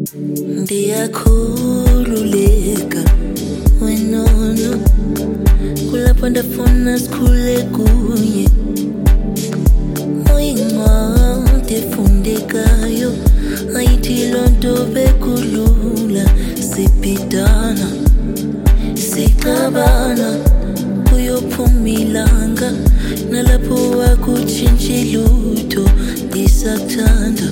Ndiyakhululeka wenono kulapho ndafuna sikhule kunye oyincwadi efundekayo ayithi loo nto bekulula sibhidana sixabana kuyophuma ilanga nalapho wakutshintshi lutho ndisakuthanda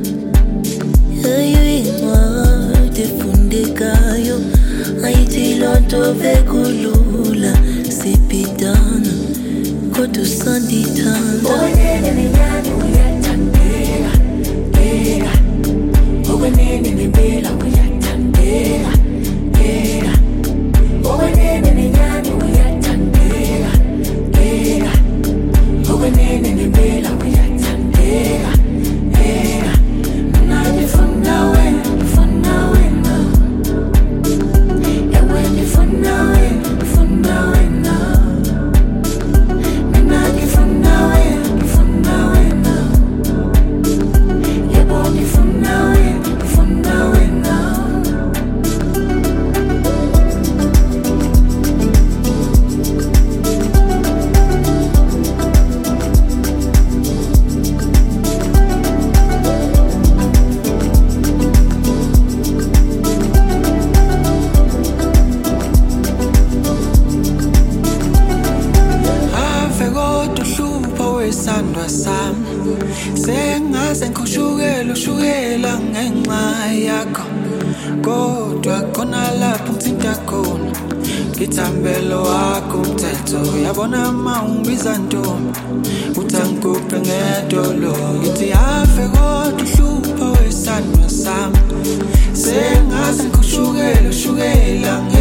ayincwadi efundekayo ayithi loo nto bekulula sibhidana kodwa usandithanda okwenene nenyani uyathandeka eka okwenene nempela uyathandeka eka okwenene nenyani uyathandeka eka okwenene nempela uyathandeka eka mina ngifuna wena ewe ngifuna wena mina ngifuna wena yebo ngifuna wena sandwa sami sengaze ngikushukela ngenxa yakho kodwa khona lapho ngithinta khona ngithambelo wakho umthetho yabona mawungibiza ntombi uthangikuphe ngedolo ngithi ave kodwa uhlupha wesandwa sami sengaze ngikushukela